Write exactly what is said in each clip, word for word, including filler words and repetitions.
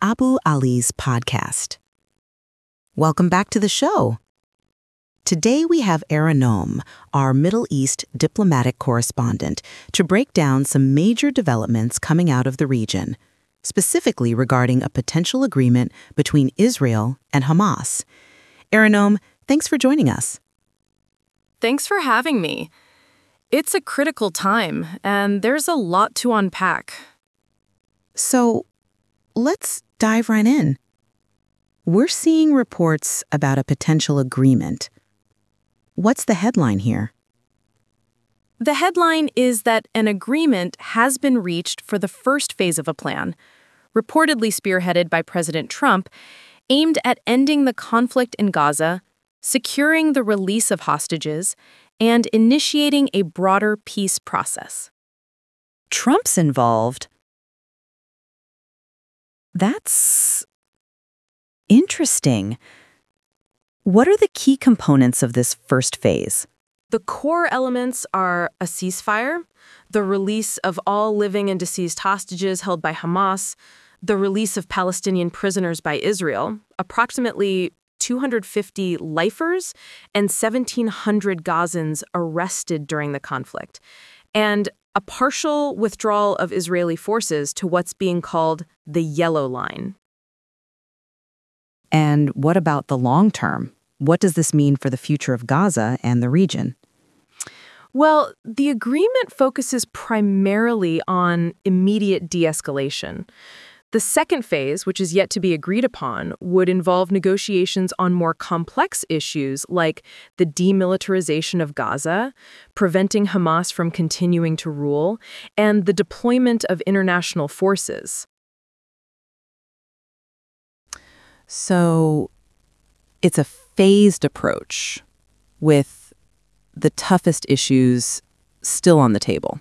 Abu Ali's podcast. Welcome back to the show. Today we have Ahronoam, our Middle East diplomatic correspondent, to break down some major developments coming out of the region, specifically regarding a potential agreement between Israel and Hamas. Ahronoam, thanks for joining us. Thanks for having me. It's a critical time, and there's a lot to unpack. So, let's dive right in. We're seeing reports about a potential agreement. What's the headline here? The headline is that an agreement has been reached for the first phase of a plan, reportedly spearheaded by President Trump, aimed at ending the conflict in Gaza, securing the release of hostages, and initiating a broader peace process. Trump's involved? That's interesting. What are the key components of this first phase? The core elements are a ceasefire, the release of all living and deceased hostages held by Hamas, the release of Palestinian prisoners by Israel, approximately two hundred fifty lifers and seventeen hundred Gazans arrested during the conflict, and a partial withdrawal of Israeli forces to what's being called the Yellow Line. And what about the long term? What does this mean for the future of Gaza and the region? Well, the agreement focuses primarily on immediate de-escalation. The second phase, which is yet to be agreed upon, would involve negotiations on more complex issues like the demilitarization of Gaza, preventing Hamas from continuing to rule, and the deployment of international forces. So it's a phased approach with the toughest issues still on the table.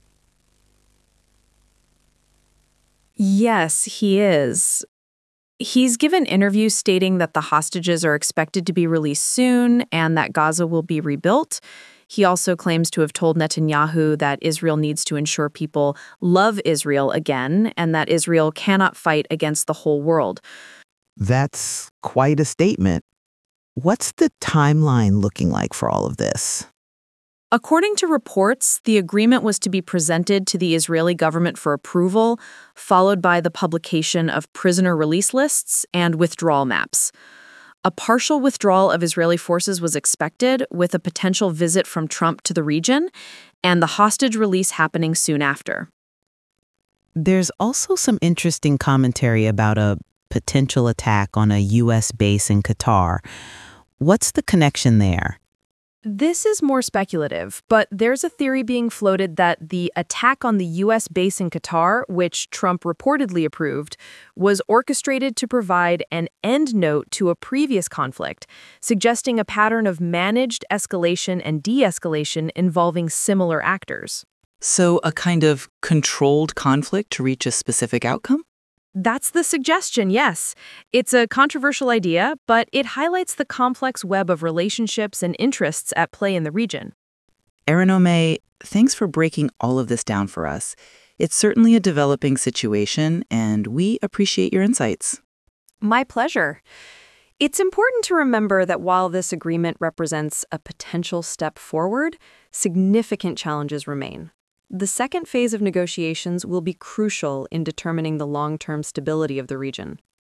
Yes, he is. He's given interviews stating that the hostages are expected to be released soon and that Gaza will be rebuilt. He also claims to have told Netanyahu that Israel needs to ensure people love Israel again and that Israel cannot fight against the whole world. That's quite a statement. What's the timeline looking like for all of this? According to reports, the agreement was to be presented to the Israeli government for approval, followed by the publication of prisoner release lists and withdrawal maps. A partial withdrawal of Israeli forces was expected, with a potential visit from Trump to the region, and the hostage release happening soon after. There's also some interesting commentary about a potential attack on a U S base in Qatar. What's the connection there? This is more speculative, but there's a theory being floated that the attack on the U S base in Qatar, which Trump reportedly approved, was orchestrated to provide an end note to a previous conflict, suggesting a pattern of managed escalation and de-escalation involving similar actors. So a kind of controlled conflict to reach a specific outcome? That's the suggestion, yes. It's a controversial idea, but it highlights the complex web of relationships and interests at play in the region. Ahronoam, thanks for breaking all of this down for us. It's certainly a developing situation, and we appreciate your insights. My pleasure. It's important to remember that while this agreement represents a potential step forward, significant challenges remain. The second phase of negotiations will be crucial in determining the long-term stability of the region.